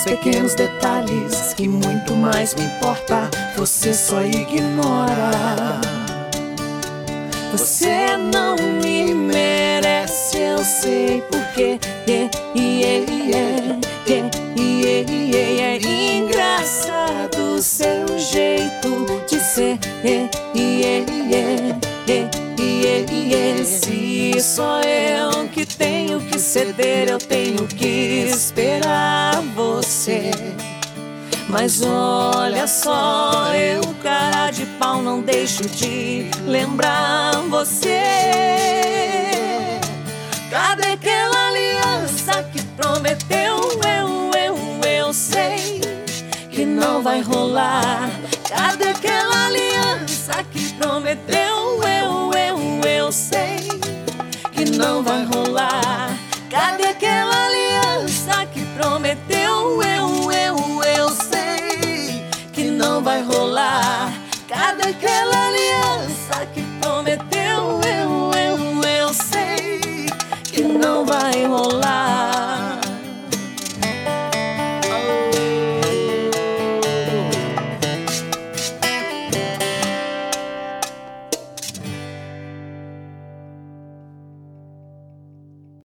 pequenos detalhes que muito mais me importa, você só ignora. Você não me merece, eu sei porque. É engraçado seu jeito de ser. Se só eu que tenho que ceder, eu tenho que esperar você. Mas olha só, eu, cara de pau, não deixo de lembrar você. Cadê aquela aliança que prometeu? Eu sei que não vai rolar. Cadê aquela aliança que prometeu? Eu sei que não vai rolar. Cadê aquela aliança que prometeu? Eu sei que não vai rolar. Cadê aquela aliança que prometeu? Eu sei que não vai rolar.